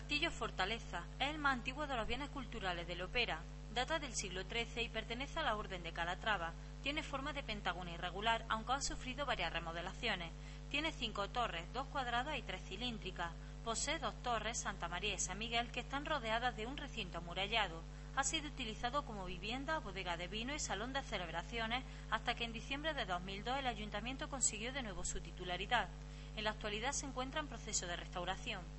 Castillo Fortaleza es el más antiguo de los bienes culturales de Lopera. Data del siglo XIII y pertenece a la Orden de Calatrava. Tiene forma de pentágono irregular, aunque ha sufrido varias remodelaciones. Tiene 5 torres, 2 cuadradas y 3 cilíndricas. Posee 2 torres, Santa María y San Miguel, que están rodeadas de un recinto amurallado. Ha sido utilizado como vivienda, bodega de vino y salón de celebraciones hasta que en diciembre de 2002 el Ayuntamiento consiguió de nuevo su titularidad. En la actualidad se encuentra en proceso de restauración.